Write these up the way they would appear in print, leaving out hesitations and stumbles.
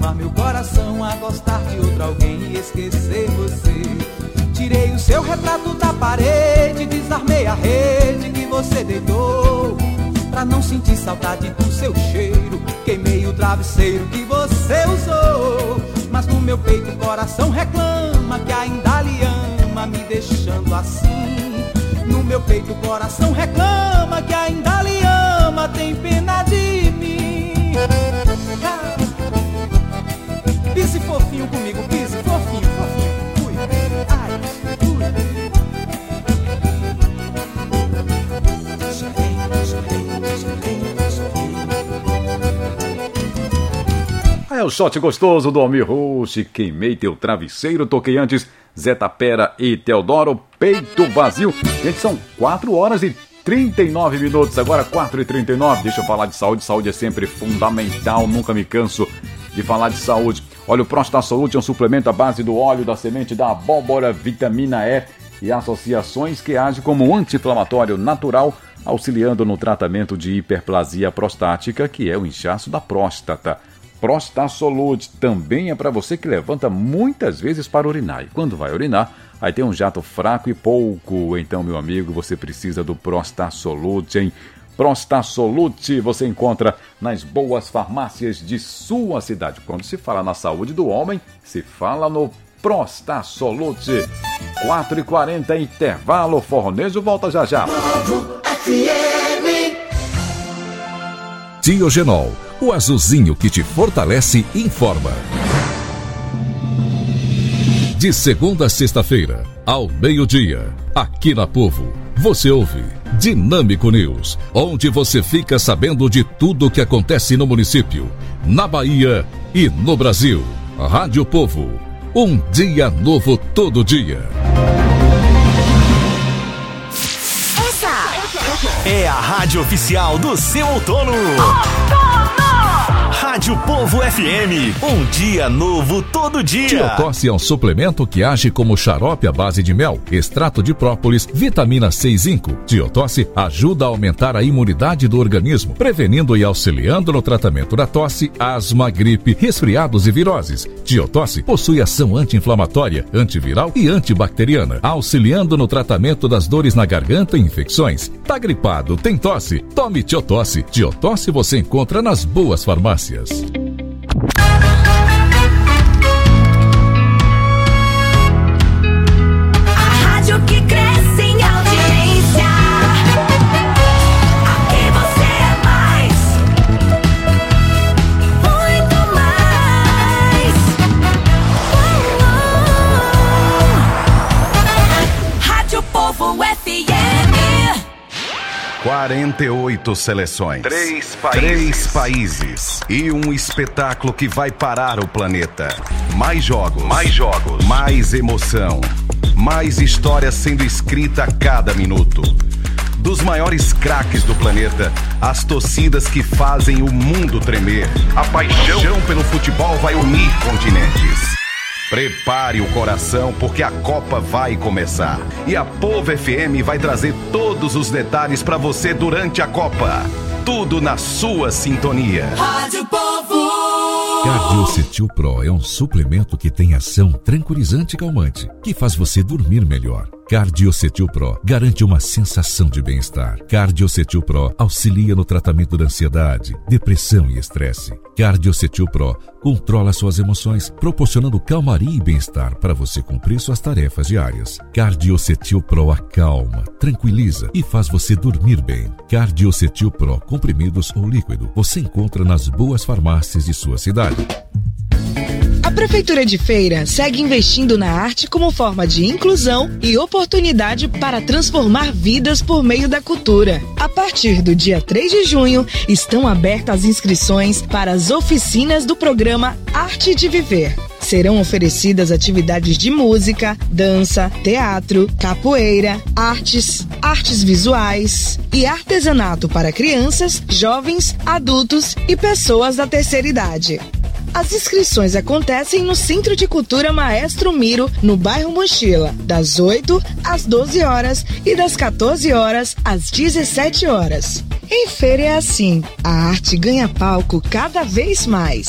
levar meu coração a gostar de outro alguém e esquecer você. Tirei o seu retrato da parede, desarmei a rede que você deitou, pra não sentir saudade do seu cheiro. Queimei o travesseiro que você usou, mas no meu peito o coração reclama que ainda lhe ama, me deixando assim. No meu peito o coração reclama que ainda lhe ama, tem pena de mim. Pise fofinho comigo, pise fofinho, fofinho. Fui, ai, fui. É o shot gostoso do Almir Rush. Queimei teu travesseiro. Toquei antes Zé Tapera e Teodoro, Peito Vazio. Gente, são 4 horas e 39 minutos. Agora 4h39. Deixa eu falar de saúde. Saúde é sempre fundamental. Nunca me canso de falar de saúde. Olha, o Prostasolute é um suplemento à base do óleo da semente da abóbora, vitamina E e associações que age como um anti-inflamatório natural, auxiliando no tratamento de hiperplasia prostática, que é o inchaço da próstata. Prostasolute também é para você que levanta muitas vezes para urinar. E quando vai urinar, aí tem um jato fraco e pouco. Então, meu amigo, você precisa do Prostasolute, hein? Prostasolute você encontra nas boas farmácias de sua cidade. Quando se fala na saúde do homem, se fala no Prostasolute. 4h40, intervalo. Forronejo volta já já. Diogenol, o azulzinho que te fortalece, informa. De segunda a sexta-feira, ao meio-dia, aqui na Povo, você ouve Dinâmico News, onde você fica sabendo de tudo o que acontece no município, na Bahia e no Brasil. Rádio Povo, um dia novo todo dia. É a rádio oficial do seu outono. Rádio Povo FM, um dia novo todo dia. Tiotosse é um suplemento que age como xarope à base de mel, extrato de própolis, vitamina C e zinco. Tiotosse ajuda a aumentar a imunidade do organismo, prevenindo e auxiliando no tratamento da tosse, asma, gripe, resfriados e viroses. Tiotosse possui ação anti-inflamatória, antiviral e antibacteriana, auxiliando no tratamento das dores na garganta e infecções. Tá gripado, tem tosse? Tome Tiotosse. Tiotosse você encontra nas boas farmácias. A rádio que cresce em audiência. Aqui você é mais, muito mais. Rádio Povo FM. 48 seleções, 3 países e um espetáculo que vai parar o planeta. Mais jogos, mais emoção, mais história sendo escrita a cada minuto. Dos maiores craques do planeta, as torcidas que fazem o mundo tremer. A paixão pelo futebol vai unir continentes. Prepare o coração porque a Copa vai começar. E a Povo FM vai trazer todos os detalhes para você durante a Copa. Tudo na sua sintonia. Rádio Povo. Cardiocetil Pro é um suplemento que tem ação tranquilizante e calmante, que faz você dormir melhor. Cardiocetil Pro garante uma sensação de bem-estar. Cardiocetil Pro auxilia no tratamento da ansiedade, depressão e estresse. Cardiocetil Pro controla suas emoções, proporcionando calmaria e bem-estar para você cumprir suas tarefas diárias. Cardiocetil Pro acalma, tranquiliza e faz você dormir bem. Cardiocetil Pro, comprimidos ou líquido, você encontra nas boas farmácias de sua cidade. A Prefeitura de Feira segue investindo na arte como forma de inclusão e oportunidade para transformar vidas por meio da cultura. A partir do dia 3 de junho, estão abertas as inscrições para as oficinas do programa Arte de Viver. Serão oferecidas atividades de música, dança, teatro, capoeira, artes visuais e artesanato para crianças, jovens, adultos e pessoas da terceira idade. As inscrições acontecem no Centro de Cultura Maestro Miro, no bairro Mochila, das 8 às 12 horas e das 14 horas às 17 horas. Em Feira é assim, a arte ganha palco cada vez mais.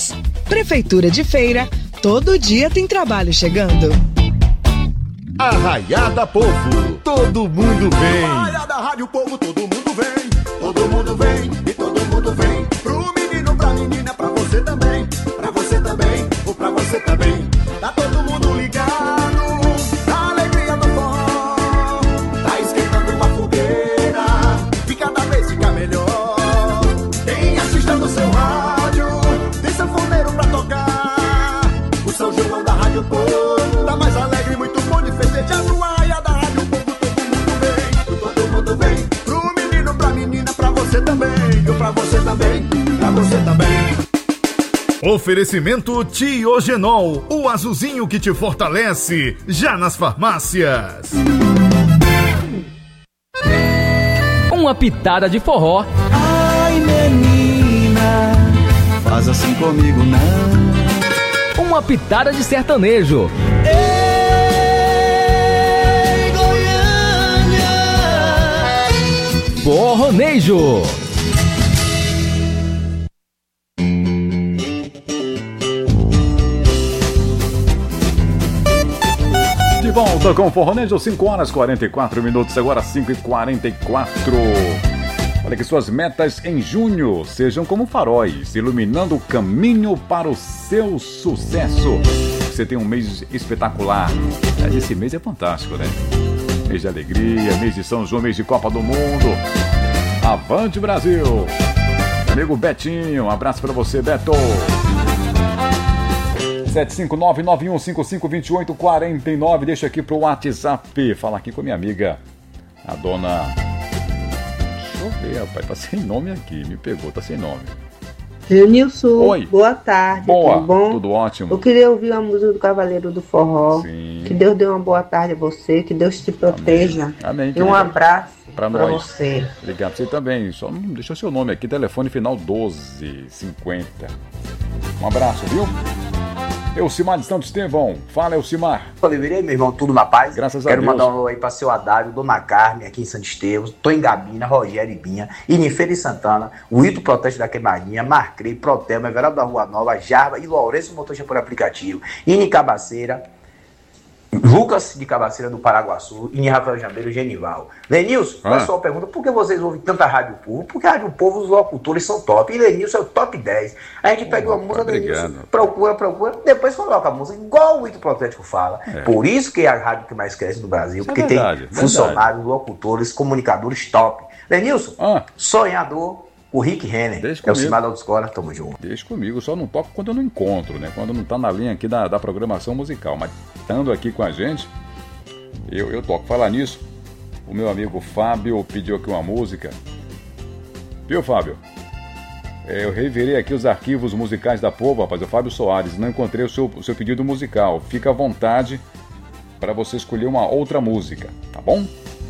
Prefeitura de Feira, todo dia tem trabalho chegando. Arraiada Povo, todo mundo vem. Arraiada Rádio Povo, todo mundo vem. Todo mundo vem e todo mundo vem. Pro menino, pra menina, pra você também. Pra você também, ou pra você também. Tá todo mundo ligado, a alegria do forró. Tá esquentando uma fogueira, e cada vez fica melhor. Tem artista no seu rádio, tem sanfoneiro pra tocar. O São João da Rádio Povo tá mais alegre, muito bom de festejar. No Arraiada da Rádio Povo, todo mundo vem. Pro menino, pra menina, pra você também. Eu pra você também, pra você também. Oferecimento Tiogenol, o azulzinho que te fortalece, já nas farmácias. Uma pitada de forró. Ai, menina, faz assim comigo não. Uma pitada de sertanejo. Ei, Goiânia, Forronejo. De volta com o Forronejo, 5 horas 44 minutos, agora 5h44. Olha que suas metas em junho sejam como faróis, iluminando o caminho para o seu sucesso. Você tem um mês espetacular. Esse mês é fantástico, né? Mês de alegria, mês de São João, mês de Copa do Mundo. Avante, Brasil! Amigo Betinho, um abraço para você, Beto. 759-9155-2849. Deixa aqui pro WhatsApp. Fala aqui com a minha amiga, a dona... Deixa eu ver, rapaz. Tá sem nome aqui. Me pegou, tá sem nome. Nilson, oi. Boa tarde. Boa, tudo bom? Tudo ótimo. Eu queria ouvir a música do Cavaleiro do Forró. Sim. Que Deus dê uma boa tarde a você. Que Deus te proteja. Amém. E um abraço pra nós. Você. Obrigado, você também. Só não deixa o seu nome aqui. Telefone final 1250. Um abraço, viu? Elcimar de Santo Estevão. Fala, Elcimar. Oliveira, meu irmão, tudo na paz? Graças a Deus. Quero mandar um alô aí pra seu Haddad, Dona Carmen, aqui em Santo Estevão, tô em Gabina, Rogério Ibinha, Inifeira e Santana, o Ito Proteste da Queimadinha, Marcrei, Protelma, Everaldo da Rua Nova, Jarba e Lourenço Motorista por aplicativo, Ini Cabaceira, Lucas de Cabaceira do Paraguaçu, e Rafael Jambeiro, Genival. Lenilson, olha só a pergunta, por que vocês ouvem tanta Rádio Povo? Porque a Rádio Povo, os locutores são top, e Lenilson é o top 10. A gente pega uma música do Lenilson, procura, depois coloca a música, igual o Ito Protético fala. Por isso que é a rádio que mais cresce no Brasil, porque tem funcionários, locutores, comunicadores top. Lenilson, sonhador, o Rick Renner, é o Cimar da Autoescola, tamo junto. Deixa comigo, só não toco quando eu não encontro, né? Quando não tá na linha aqui da programação musical. Mas estando aqui com a gente, eu toco. Falar nisso, o meu amigo Fábio pediu aqui uma música. Viu, Fábio? Eu revirei aqui os arquivos musicais da Povo, rapaz, o Fábio Soares. Não encontrei o seu pedido musical. Fica à vontade para você escolher uma outra música, tá bom?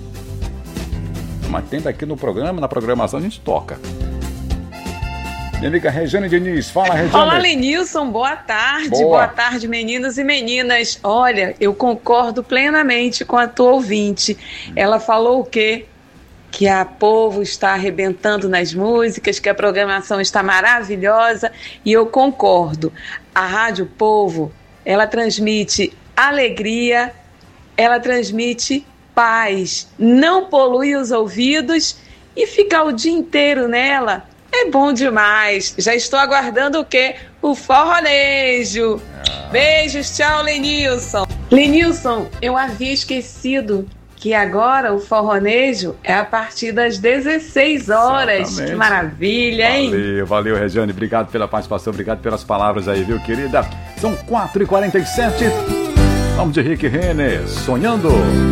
Mas tenta aqui no programa, na programação a gente toca. Minha amiga Regiane Diniz, fala, Regiane. Olá, Lenilson, boa tarde. Boa tarde, meninos e meninas. Olha, eu concordo plenamente com a tua ouvinte. Ela falou o quê? Que a Povo está arrebentando nas músicas, que a programação está maravilhosa, e eu concordo. A Rádio Povo, ela transmite alegria, ela transmite paz, não polui os ouvidos, e ficar o dia inteiro nela é bom demais. Já estou aguardando o quê? O Forronejo. Beijos, tchau, Lenilson. Lenilson, eu havia esquecido que agora o Forronejo é a partir das 16 horas. Exatamente. Que maravilha, hein? Valeu, Regiane. Obrigado pela participação, obrrobrigado pelas palavras aí, viu, querida? São 4h47. Vamos de Rick Renner, Sonhando.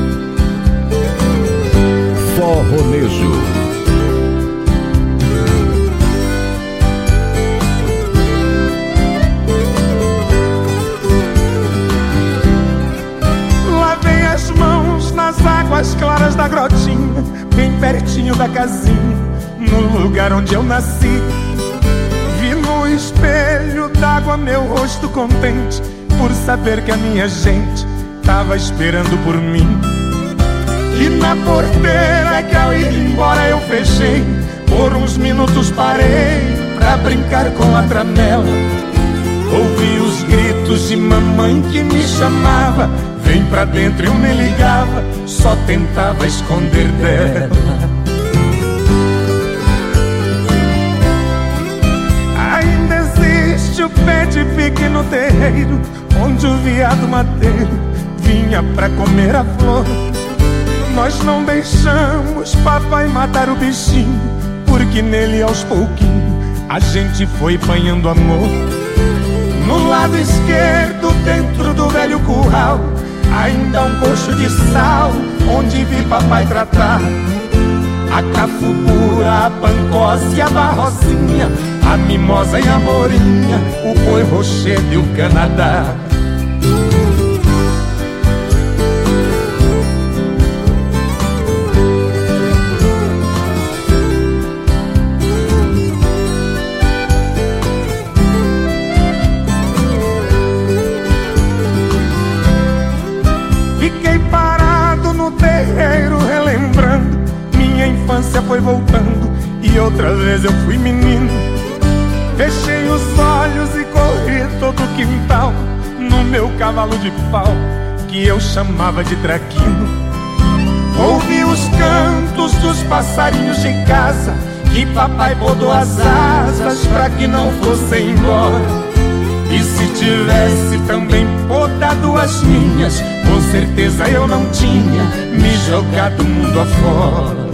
Forronejo. Nas águas claras da grotinha, bem pertinho da casinha, no lugar onde eu nasci. Vi no espelho d'água meu rosto contente, por saber que a minha gente tava esperando por mim. E na porteira que ao ir embora eu fechei, por uns minutos parei pra brincar com a tramela. Ouvi os gritos de mamãe que me chamava. Vem pra dentro, eu nem ligava, só tentava esconder dela. Ainda existe o pé de pique no terreiro, onde o veado mateiro vinha pra comer a flor. Nós não deixamos papai matar o bichinho, porque nele aos pouquinhos a gente foi banhando amor. No lado esquerdo, dentro do velho curral, ainda um coxo de sal, onde vi papai tratar a cafubura, a pancose e a barrocinha, a mimosa e a morinha, o boi rochedo e o canadá. Relembrando, minha infância foi voltando e outra vez eu fui menino. Fechei os olhos e corri todo o quintal no meu cavalo de pau, que eu chamava de traquino. Ouvi os cantos dos passarinhos de casa, que papai botou as asas pra que não fossem embora. E se tivesse também podado as minhas, com certeza eu não tinha me jogado mundo afora.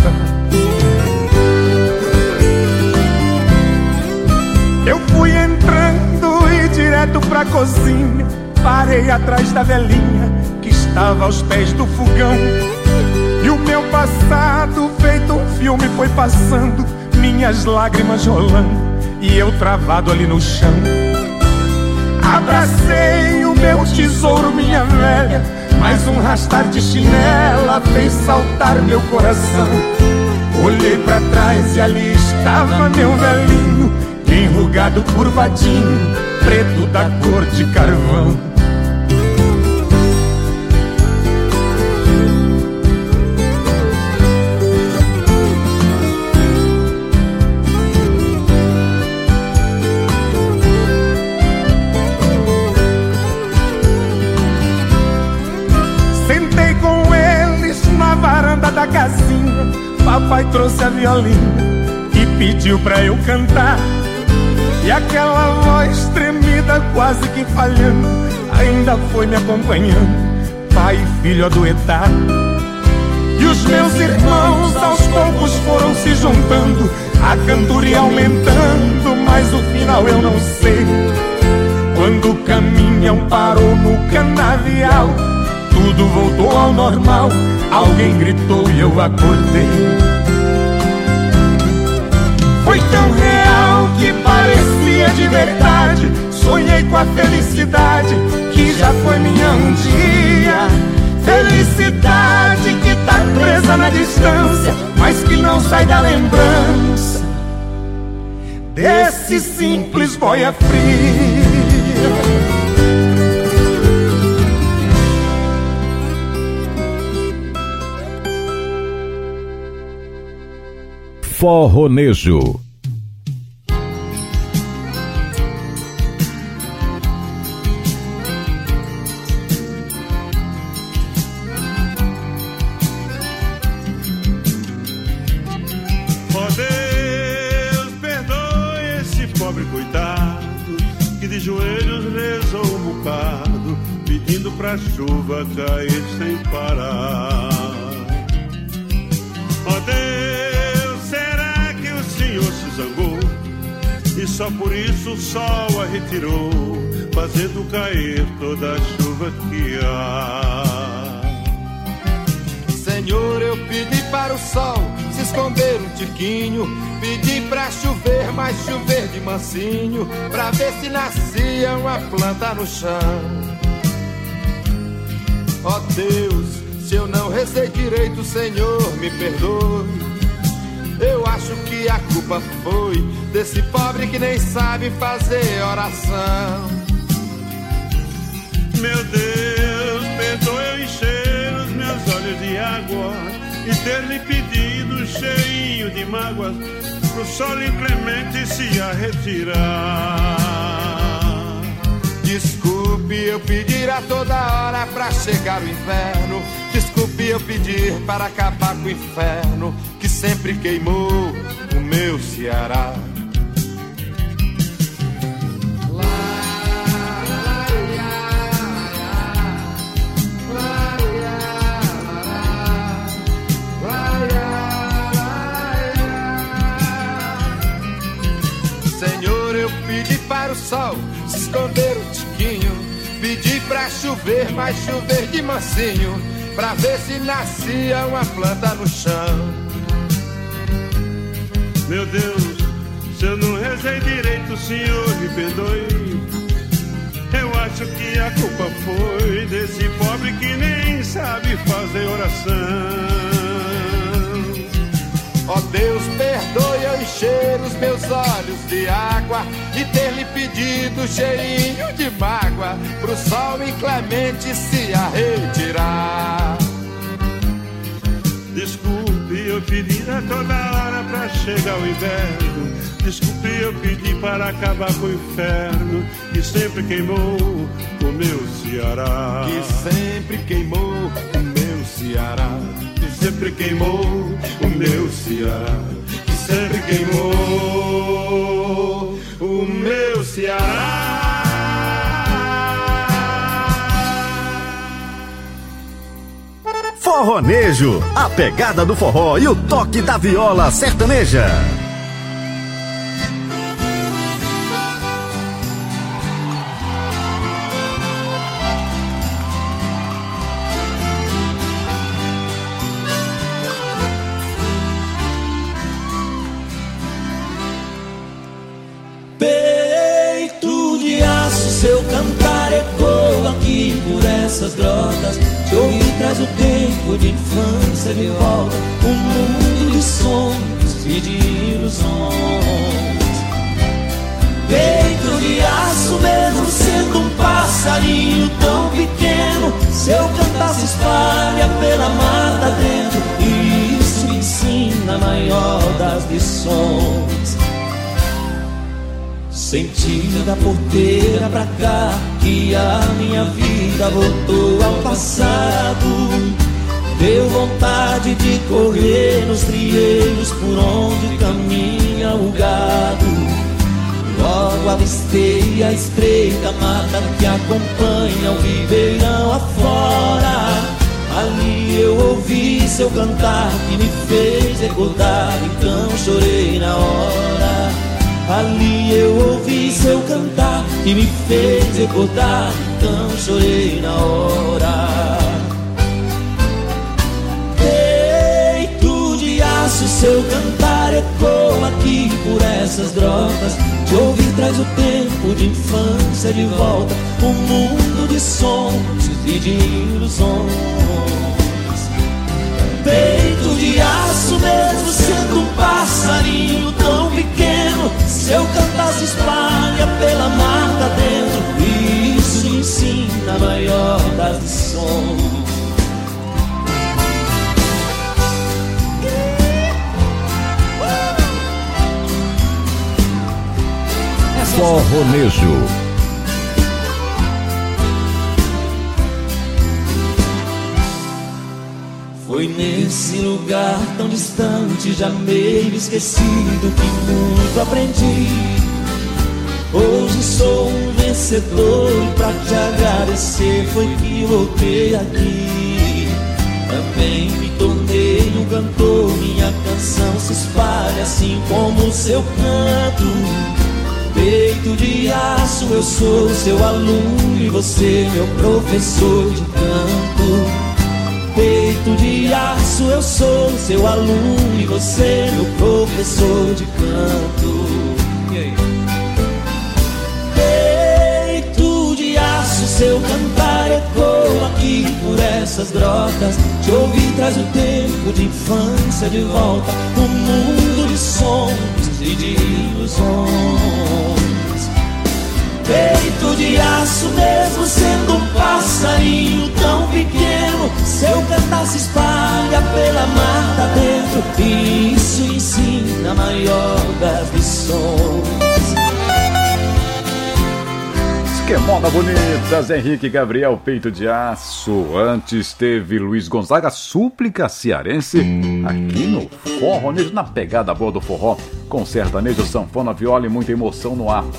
Eu fui entrando e direto pra cozinha, parei atrás da velhinha que estava aos pés do fogão. E o meu passado feito um filme foi passando, minhas lágrimas rolando e eu travado ali no chão. Abracei o meu tesouro, minha velha, mas um rastar de chinela fez saltar meu coração. Olhei pra trás e ali estava meu velhinho, enrugado, curvadinho, preto da cor de carvão. Da casinha, papai trouxe a violinha e pediu pra eu cantar. E aquela voz tremida, quase que falhando, ainda foi me acompanhando, pai e filho a duetar. E os meus irmãos aos poucos foram se juntando, a cantoria aumentando, mas o final eu não sei. Quando o caminhão parou no canavial, tudo voltou ao normal, alguém gritou e eu acordei. Foi tão real que parecia de verdade, sonhei com a felicidade que já foi minha um dia. Felicidade que tá presa na distância, mas que não sai da lembrança desse simples boia fria. Forronejo. Ó Deus, perdoe esse pobre coitado que de joelhos rezou um bocado, pedindo pra chuva cair sem parar. Ó Deus, será que o Senhor se zangou e só por isso o sol a retirou, fazendo cair toda a chuva que há? Senhor, eu pedi para o sol se esconder um tiquinho, pedi pra chover, mas chover de mansinho, pra ver se nascia uma planta no chão. Ó Deus, se eu não rezei direito, Senhor, me perdoe. Eu acho que a culpa foi desse pobre que nem sabe fazer oração. Meu Deus, perdoe eu encher os meus olhos de água e ter lhe pedido cheinho de mágoas pro sol inclemente se a retirar. Desculpe eu pedir a toda hora pra chegar o inverno. Desculpe eu pedir para acabar com o inferno que sempre queimou o meu Ceará. Senhor, eu pedi para o sol se esconder um tiquinho. Pedi pra chover, mas chover de mansinho, pra ver se nascia uma planta no chão. Meu Deus, se eu não rezei direito, o Senhor me perdoe. Eu acho que a culpa foi desse pobre que nem sabe fazer oração. Ó Deus, perdoe eu encher os meus olhos de água e ter lhe pedido cheirinho de mágoa pro sol inclemente se retirar. Desculpe eu pedir a toda hora pra chegar o inverno. Desculpe eu pedir para acabar com o inferno que sempre queimou o meu Ceará. Que sempre queimou o meu Ceará. Que sempre queimou o meu Ceará. Que sempre queimou o meu Ceará. Forronejo, a pegada do forró e o toque da viola sertaneja. Peito de aço, seu cantar ecoa aqui por essas grotas. Te ouvi traz o tempo de infância de volta, um mundo de sonhos e de ilusões. Peito de aço, mesmo sendo um passarinho tão pequeno, seu cantar se espalha pela mata dentro, e isso me ensina a maior das lições. Sentindo da porteira pra cá que a minha vida voltou ao passado. Deu vontade de correr nos trieiros por onde caminha o gado. Logo avistei a estreita mata que acompanha o ribeirão afora. Ali eu ouvi seu cantar que me fez recordar, então chorei na hora. Ali eu ouvi seu cantar que me fez recordar, então chorei na hora. Peito de aço, seu cantar ecoa aqui por essas grotas. Te ouvir traz o tempo de infância de volta, um mundo de sonhos e de ilusões. Peito de aço, mesmo sendo um passarinho tão pequeno, seu cantar se espalha pela mata dentro, e isso me ensina a maior das lições. Forronejo. Foi nesse lugar tão distante, já meio esquecido, que muito aprendi. Hoje sou um vencedor e pra te agradecer foi que voltei aqui. Também me tornei um cantor, minha canção se espalha assim como o seu canto. Peito de aço, eu sou seu aluno e você meu professor de canto. Peito de aço, eu sou seu aluno e você meu professor de canto. Peito de aço, seu cantar ecoa aqui por essas grotas. Te ouvir traz o tempo de infância de volta, um mundo de sonhos e de ilusões. Peito de aço, mesmo sendo um passarinho tão pequeno, seu cantar se espalha pela mata dentro, e isso ensina a maior das lições. Que moda bonita, Zé Henrique, Gabriel, Peito de Aço. Antes teve Luiz Gonzaga, Súplica Cearense, aqui no Forronejo, na pegada boa do forró, com sertanejo, sanfona, viola e muita emoção no ar.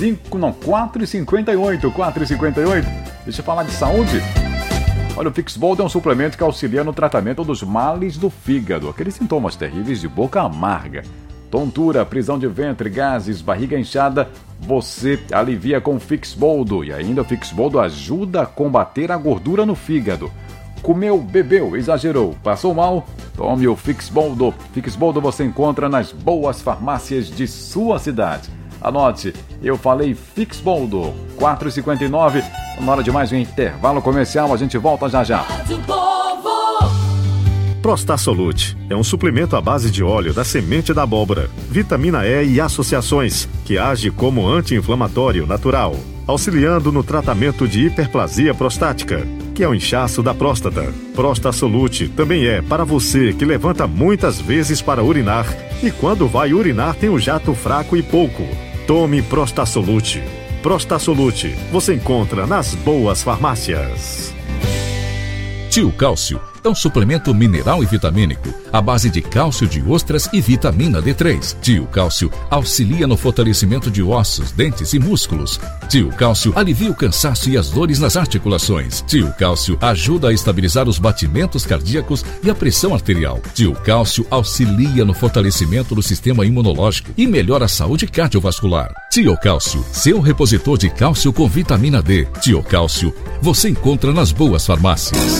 4h58. Deixa eu falar de saúde. Olha, o Fixbold é um suplemento que auxilia no tratamento dos males do fígado, aqueles sintomas terríveis de boca amarga, tontura, prisão de ventre, gases, barriga inchada, você alivia com o Fixboldo. E ainda o Fixboldo ajuda a combater a gordura no fígado. Comeu, bebeu, exagerou, passou mal? Tome o Fixboldo. Fixboldo você encontra nas boas farmácias de sua cidade. Anote, eu falei Fixboldo. 4h59, na hora de mais um intervalo comercial, a gente volta já já. Prostasolute é um suplemento à base de óleo da semente da abóbora, vitamina E e associações, que age como anti-inflamatório natural, auxiliando no tratamento de hiperplasia prostática, que é o inchaço da próstata. Prostasolute também é para você que levanta muitas vezes para urinar e quando vai urinar tem um jato fraco e pouco. Tome Prostasolute. Prostasolute você encontra nas boas farmácias. Tio Cálcio é um suplemento mineral e vitamínico à base de cálcio de ostras e vitamina D3. Tio Cálcio auxilia no fortalecimento de ossos, dentes e músculos. Tio Cálcio alivia o cansaço e as dores nas articulações. Tio Cálcio ajuda a estabilizar os batimentos cardíacos e a pressão arterial. Tio Cálcio auxilia no fortalecimento do sistema imunológico e melhora a saúde cardiovascular. Tio Cálcio, seu repositor de cálcio com vitamina D. Tio Cálcio, você encontra nas boas farmácias.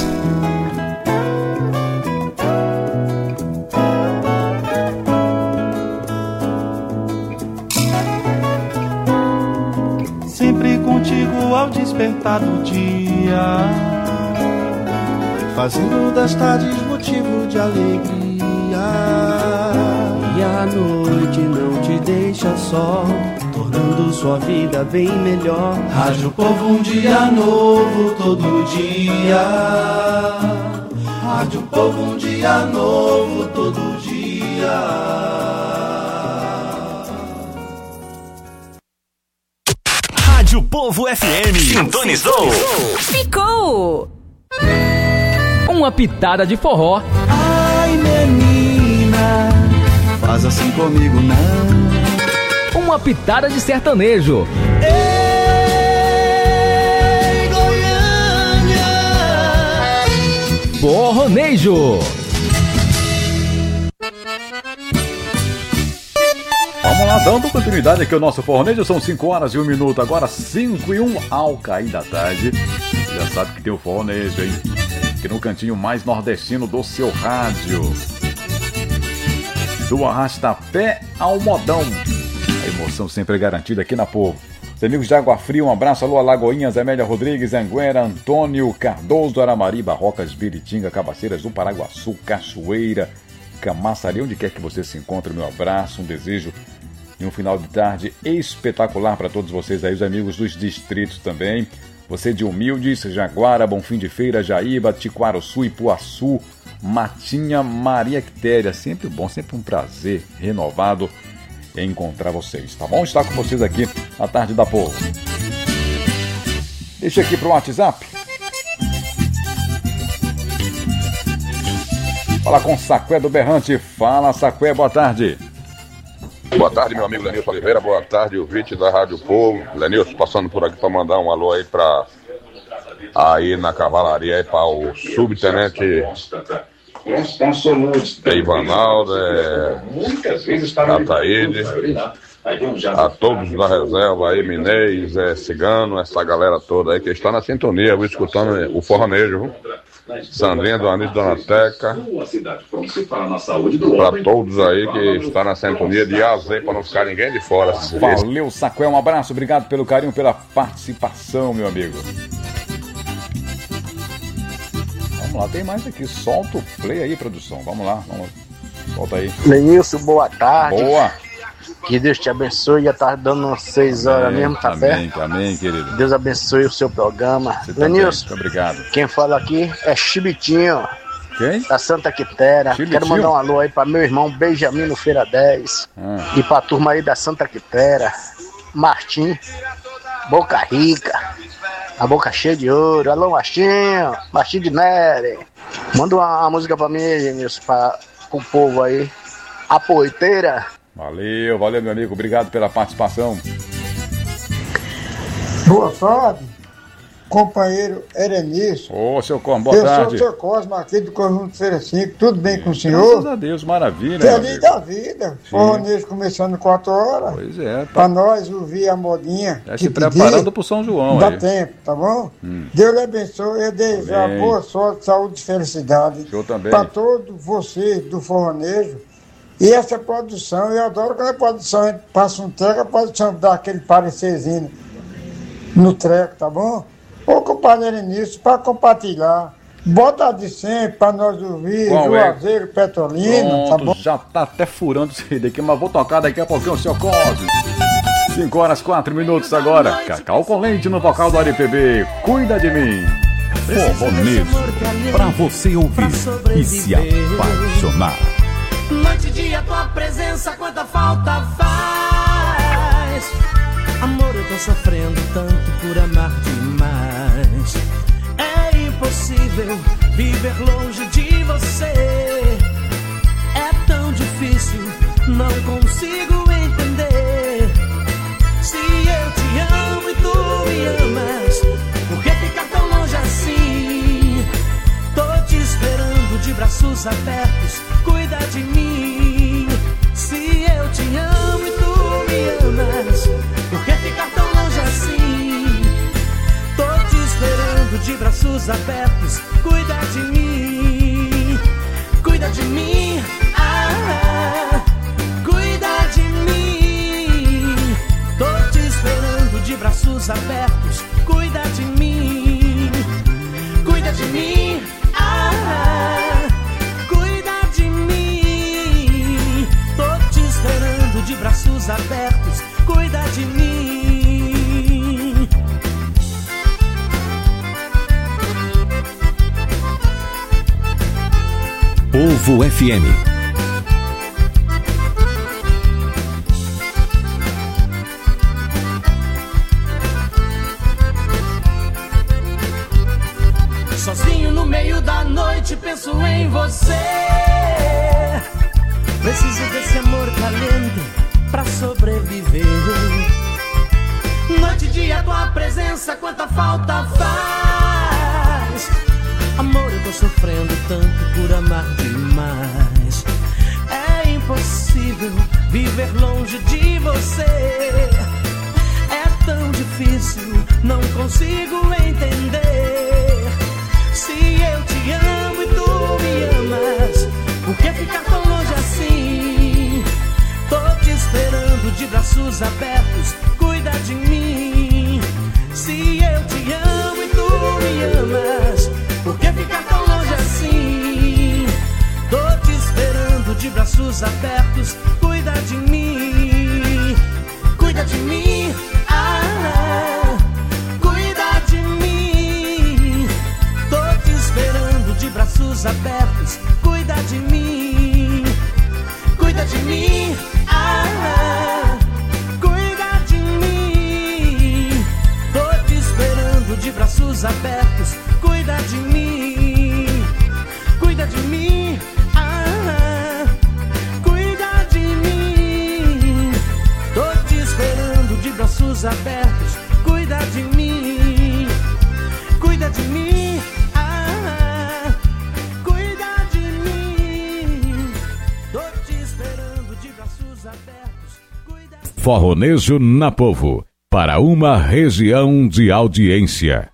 Sempre contigo ao despertar do dia, fazendo das tardes motivo de alegria. E a noite não te deixa só, tornando sua vida bem melhor. Rádio Povo, um dia novo todo dia. Rádio Povo, um dia novo todo dia. Rádio Povo FM. Sintonizou. Ficou. Uma pitada de forró. Ai, menina, faz assim comigo não. Uma pitada de sertanejo. Ei, Goiânia. Forronejo. Vamos lá, dando continuidade aqui ao nosso forronejo. São 5h01, agora 5h01 ao cair da tarde. Já sabe que tem o forronejo, hein? Aqui no cantinho mais nordestino do seu rádio. Do arrastapé ao modão. A emoção sempre é garantida aqui na Povo. Os amigos de Água Fria, um abraço. Alô, Alagoinhas, Amélia Rodrigues, Anguera, Antônio Cardoso, Aramari, Barrocas, Biritinga, Cabaceiras do Paraguaçu, Cachoeira, Camaçari, onde quer que você se encontre, meu abraço, um desejo e um final de tarde espetacular para todos vocês aí, os amigos dos distritos também. Você de Humildes, Jaguara, Bonfim de Feira, Jaíba, Tiquaruçu, Ipuaçu, Matinha, Maria Quitéria. Sempre bom, sempre um prazer renovado em encontrar vocês, tá bom? Estar com vocês aqui na Tarde da Povo. Deixa aqui pro WhatsApp. Fala com Saqué do Berrante. Fala, Saqué, boa tarde. Boa tarde, meu amigo Lenilson Oliveira. Boa tarde, ouvinte da Rádio Povo. Lenilson, passando por aqui para mandar um alô aí aí na cavalaria aí para o subtenente Ivanaldo, Ataíde, a todos da reserva aí, Minês, Cigano, essa galera toda aí que está na sintonia, escutando o forronejo. Sandrinha do Anísio Dona Teca, para todos aí que está na sintonia de A a Z, para não ficar ninguém de fora. Valeu, Saqué, um abraço, obrigado pelo carinho, pela participação, meu amigo. Vamos lá, tem mais aqui, solta o play aí, produção, vamos lá, solta aí. Lenilson, boa tarde. Boa. Que Deus te abençoe, já tá dando umas 6 horas mesmo, tá perto? Amém, querido. Deus abençoe o seu programa. Lenilson, muito obrigado. Quem fala aqui é Chibitinho. Quem? Da Santa Quitéria. Chibitinho? Quero mandar um alô aí pra meu irmão Benjamin no Feira 10. E pra turma aí da Santa Quitéria. Martim. boca rica, a boca cheia de ouro. Alô, Martinho de Nery. Manda uma música pra mim, Genilson, pro povo aí. A Poeteira. Valeu, meu amigo. Obrigado pela participação. Boa tarde, companheiro Erenício. Ô, seu Cosmo, boa tarde. Eu sou o seu Cosmo aqui do Conjunto Feira 5. Tudo bem com o senhor? Graças a Deus, maravilha. Feliz da vida. Forronejo começando 4 horas. Pois é. Pra nós ouvir a modinha. Se preparando pro São João. Dá tempo, tá bom? Deus lhe abençoe. Eu desejo boa sorte, saúde e felicidade. Eu também. Pra todos vocês do Forronejo. E essa produção, eu adoro quando a produção passa um treco, a produção dá aquele parecerzinho no treco, tá bom? Ô, compadre Erenício, para compartilhar, bota de sempre para nós ouvir, Juazeiro, Petrolina, pronto, tá bom? Já tá até furando isso aí daqui, mas vou tocar daqui a pouquinho o seu Cosmo. 5 horas 4 minutos agora. Cacau com leite no vocal do RPB. Cuida de mim. Forronejo, pra você ouvir e se apaixonar. Noite e dia, tua presença, quanta falta faz. Amor, eu tô sofrendo tanto por amar demais. É impossível viver longe de você. É tão difícil, não consigo entender. Se eu te amo e tu me amas, por que ficar tão longe assim? Tô te esperando de braços abertos, cuida de mim. Se eu te amo e tu me amas, por que ficar tão longe assim? Tô te esperando de braços abertos, cuida de mim. Cuida de mim, cuida de mim. Tô te esperando de braços abertos, cuida de mim. Cuida de mim, cuida de mim. Tô te esperando de braços abertos, cuida de mim. Povo FM. Sozinho no meio da noite penso em você. Preciso desse amor calente pra sobreviver. Noite e dia, tua presença, quanta falta faz. Amor, eu tô sofrendo tanto por amar demais. É impossível viver longe de você. É tão difícil, não consigo entender. Se eu te amo e tu me amas, por que ficar tão longe assim? Tô te esperando de braços abertos, cuida de mim. Se eu te amo e tu me amas, por que ficar tão longe assim? Tô te esperando de braços abertos, cuida de mim. Cuida de mim, cuida de mim. Tô te esperando de braços abertos, cuida de mim. Cuida de mim, cuida de mim. Tô te esperando de braços abertos, cuida de mim. Cuida de mim, cuida de mim. Tô te esperando de braços abertos, cuida de mim. Cuida de mim, cuida de mim. Tô te esperando de braços abertos, cuida de mim. Forronejo na Povo, para uma região de audiência.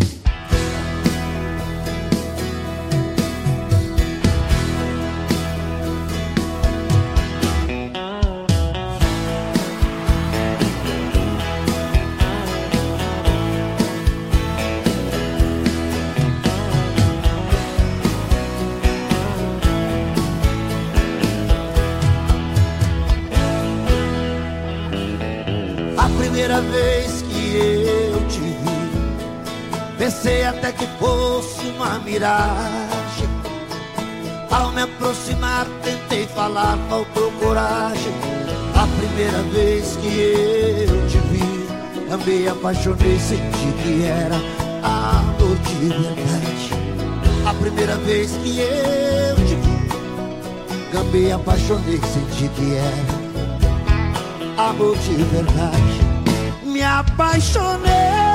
Primeira vez que eu te vi, pensei até que fosse uma miragem. Ao me aproximar tentei falar, faltou coragem. A primeira vez que eu te vi, Também apaixonei, senti que era amor de verdade. A primeira vez que eu te vi, também apaixonei, senti que era amor de verdade. Me apaixonei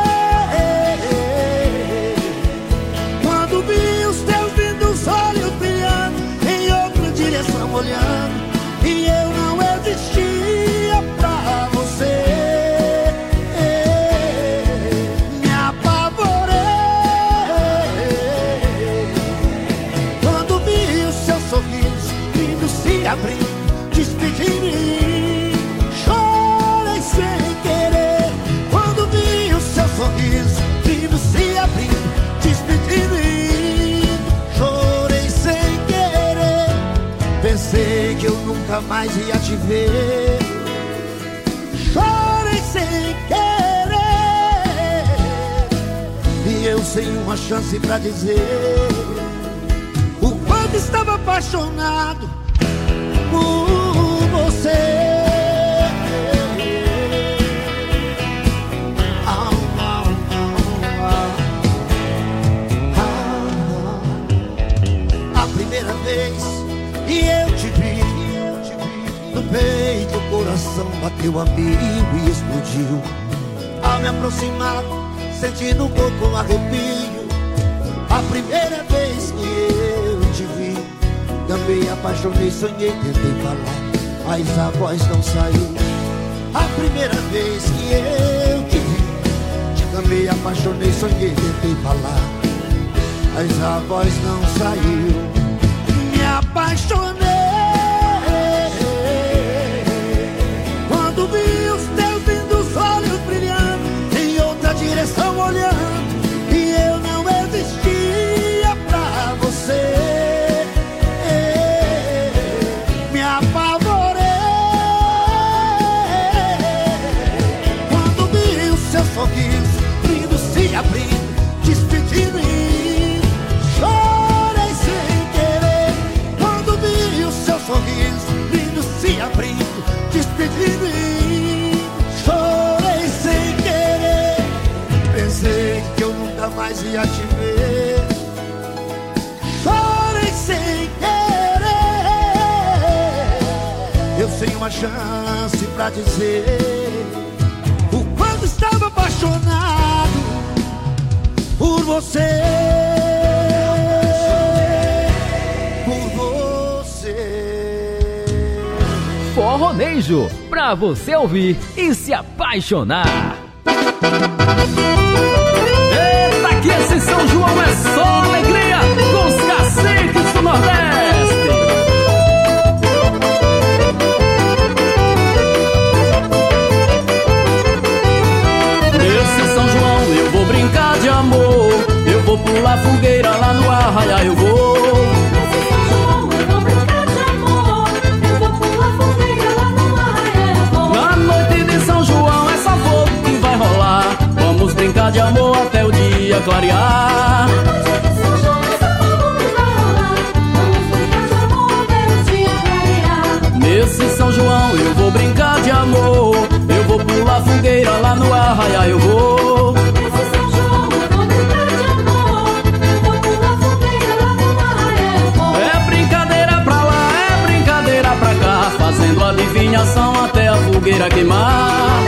quando vi os teus lindos olhos brilhando, em outra direção olhando, e eu não existia pra você. Me apavorei quando vi o seu sorriso lindo se abrindo, despedindo de mim. Chorei sem querer quando vi o seu sorriso lindo se abrindo, despedindo de mim. Chorei sem querer, pensei que eu nunca mais ia te ver. Chorei sem querer, e eu sem uma chance pra dizer o quanto estava apaixonado por você. A primeira vez que eu te vi, no peito o coração bateu a mil e explodiu. Ao me aproximar, sentindo um pouco um arrepio. A primeira vez que eu te vi, também apaixonei, sonhei, tentei falar, mas a voz não saiu. A primeira vez que eu te vi, também apaixonei, sonhei, tentei falar, mas a voz não saiu. Me apaixonei quando vi os teus lindos olhos brilhando, em outra direção olhando, e eu não existia pra você. Me apavorei quando vi o seu sorriso lindo se abrindo, despedindo de mim. Chorei sem querer quando vi o seu sorriso lindo se abrindo, despedindo de mim. Chorei sem querer, pensei que eu nunca mais ia te ver. Chorei sem querer, eu sem uma chance pra dizer o quanto estava apaixonado por você. Por você. Forronejo, pra você ouvir e se apaixonar. Eita, que esse São João é só alegria com os caciques do Nordeste. Nesse São João eu vou brincar de amor, eu vou pular fogueira lá no arraial, eu vou. Nesse São João eu vou brincar de amor, eu vou pular fogueira lá no arraial, eu vou. Na noite de São João é só fogo que vai rolar, vamos brincar de amor até o dia clarear. Na noite de São João é só fogo que vai rolar, vamos brincar de amor até o dia clarear. Nesse São João eu vou brincar de amor, eu vou pular fogueira lá no arraial, eu vou. Nesse São João eu vou brincar de amor, eu vou pular fogueira lá no arraial, eu vou. É brincadeira pra lá, é brincadeira pra cá, fazendo adivinhação até a fogueira queimar.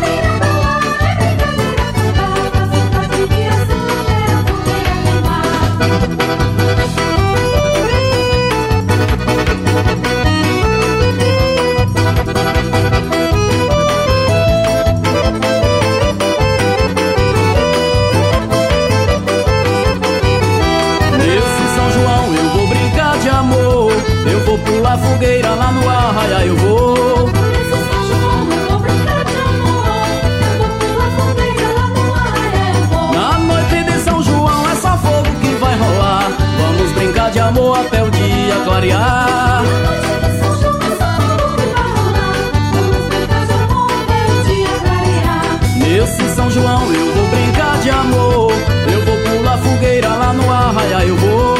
Pular fogueira lá no arraial, eu vou. Nesse São João eu vou brincar de amor, eu vou pular fogueira lá no arraial, eu vou. Na noite de São João é só fogo que vai rolar, vamos brincar de amor até o dia clarear. Na noite de São João é só fogo que vai rolar, vamos brincar de amor até o dia clarear. Nesse São João eu vou brincar de amor, eu vou pular fogueira lá no arraial, eu vou.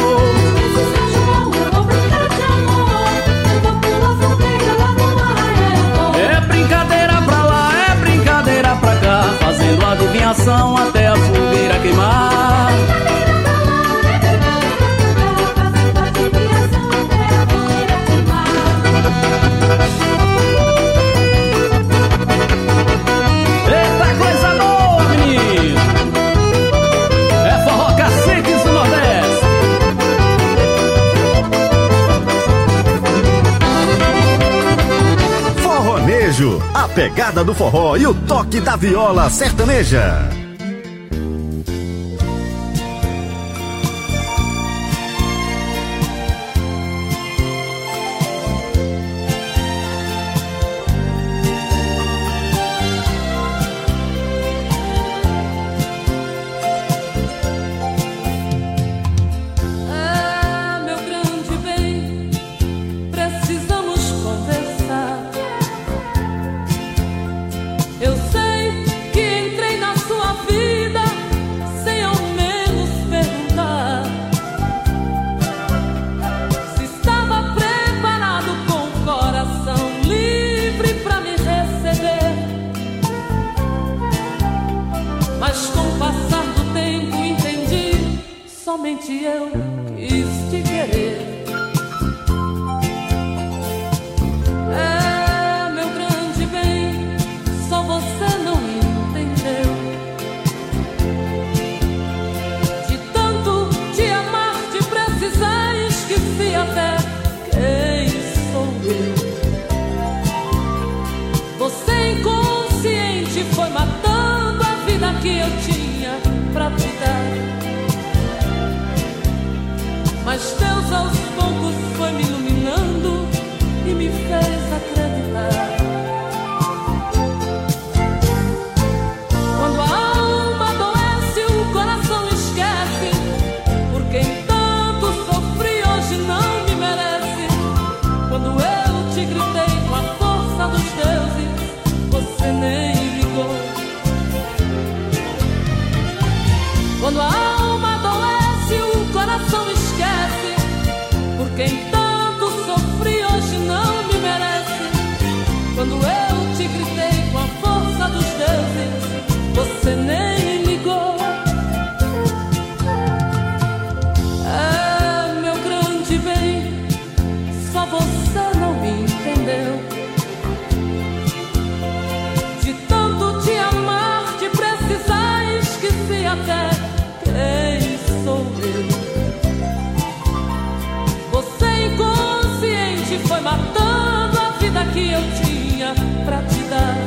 Fazendo pegada do forró e o toque da viola sertaneja. Eu quis te querer. É meu grande bem, só você não entendeu. De tanto te amar, te precisar, esqueci até quem sou eu. Você inconsciente foi matando a vida que eu tinha pra te dar. Mas Deus aos poucos foi me iluminando e me fez acreditar. Quando a alma adoece, o coração esquece. Por quem tanto sofri hoje não me merece. Quando eu te gritei com a força dos deuses, você nem ligou. Quando a alma adoece, o coração esquece. Por quem tanto sofri hoje não me merece. Quando eu te gritei com a força dos deuses, você nem ligou. É meu grande bem, só você não me entendeu. De tanto te amar, te precisar, esqueci até quem sou eu. Foi matando a vida que eu tinha pra te dar.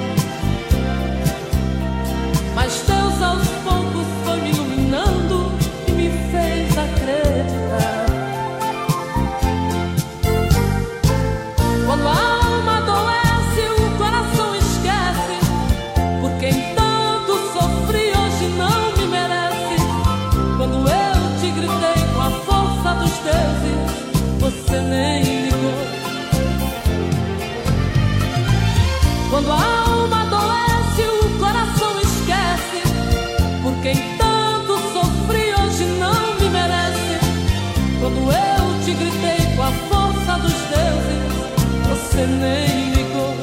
Mas Deus aos poucos foi me iluminando e me fez acreditar. Quando a alma adoece, o coração esquece. Por quem tanto sofri hoje não me merece. Quando eu te gritei com a força dos deuses, você nem quando a alma adoece, o coração esquece. Por quem tanto sofri hoje não me merece. Quando eu te gritei com a força dos deuses, você nem ligou.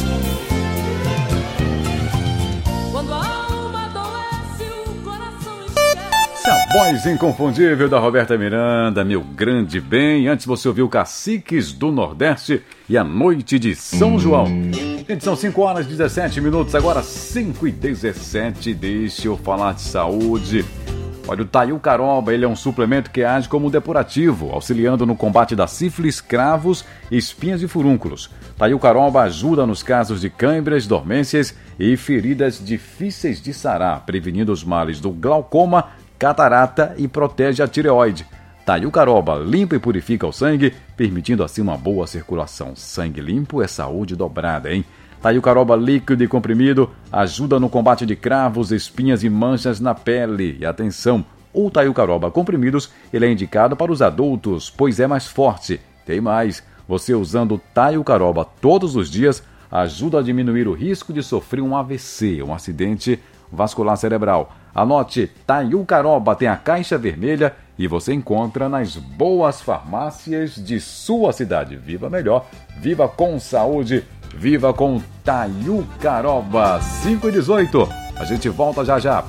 Quando a alma adoece, o coração esquece. A voz inconfundível da Roberta Miranda, meu grande bem. Antes você ouviu Caciques do Nordeste e a Noite de São João. Gente, são 5 horas e 17 minutos, agora 5 e 17. Deixa eu falar de saúde. Olha, o Taiu Caroba, ele é um suplemento que age como depurativo, auxiliando no combate da sífilis, cravos, espinhas e furúnculos. Taiu Caroba ajuda nos casos de câimbras, dormências e feridas difíceis de sarar, prevenindo os males do glaucoma, catarata e protege a tireoide. Taiu Caroba limpa e purifica o sangue, permitindo assim uma boa circulação. Sangue limpo é saúde dobrada, hein? Taiu Caroba líquido e comprimido ajuda no combate de cravos, espinhas e manchas na pele. E atenção, o Taiu Caroba comprimidos, ele é indicado para os adultos, pois é mais forte. Tem mais, você usando o Taiu Caroba todos os dias, ajuda a diminuir o risco de sofrer um AVC, um acidente vascular cerebral. Anote, Taiu Caroba tem a caixa vermelha e você encontra nas boas farmácias de sua cidade. Viva melhor, viva com saúde, viva com Taiu Caroba. 5h18, a gente volta já já.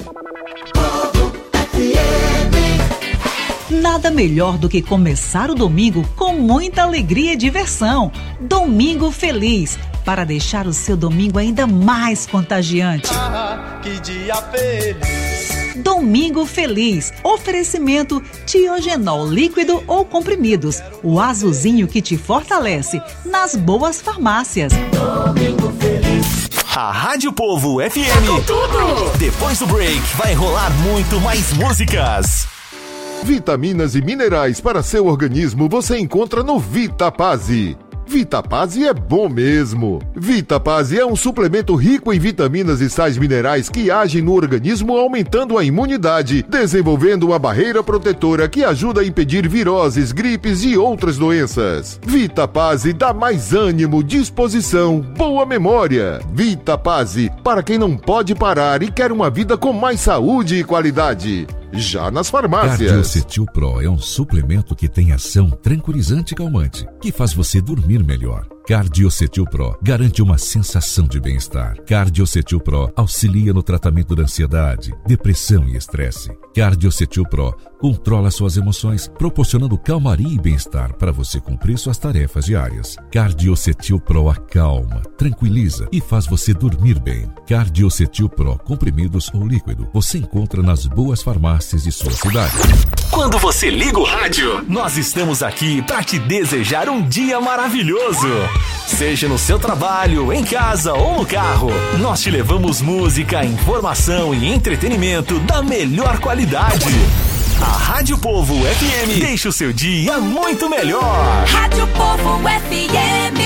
Nada melhor do que começar o domingo com muita alegria e diversão. Domingo Feliz, para deixar o seu domingo ainda mais contagiante. Ah, que dia feliz. Domingo Feliz. Oferecimento Tiogenol líquido ou comprimidos. O azulzinho que te fortalece. Nas boas farmácias. Domingo Feliz. A Rádio Povo FM. Tudo. Depois do break, vai rolar muito mais músicas. Vitaminas e minerais para seu organismo você encontra no Vitapase. Vitapase é bom mesmo. Vitapase é um suplemento rico em vitaminas e sais minerais que agem no organismo aumentando a imunidade, desenvolvendo uma barreira protetora que ajuda a impedir viroses, gripes e outras doenças. Vitapase dá mais ânimo, disposição, boa memória. Vitapase, para quem não pode parar e quer uma vida com mais saúde e qualidade. Já nas farmácias. Cardiocetil Pro é um suplemento que tem ação tranquilizante e calmante, que faz você dormir melhor. Cardiocetil Pro garante uma sensação de bem-estar. Cardiocetil Pro auxilia no tratamento da ansiedade, depressão e estresse. Cardiocetil Pro controla suas emoções, proporcionando calmaria e bem-estar para você cumprir suas tarefas diárias. Cardiocetil Pro acalma, tranquiliza e faz você dormir bem. Cardiocetil Pro, comprimidos ou líquido, você encontra nas boas farmácias de sua cidade. Quando você liga o rádio, nós estamos aqui para te desejar um dia maravilhoso. Seja no seu trabalho, em casa ou no carro, nós te levamos música, informação e entretenimento da melhor qualidade. A Rádio Povo FM deixa o seu dia muito melhor. Rádio Povo FM.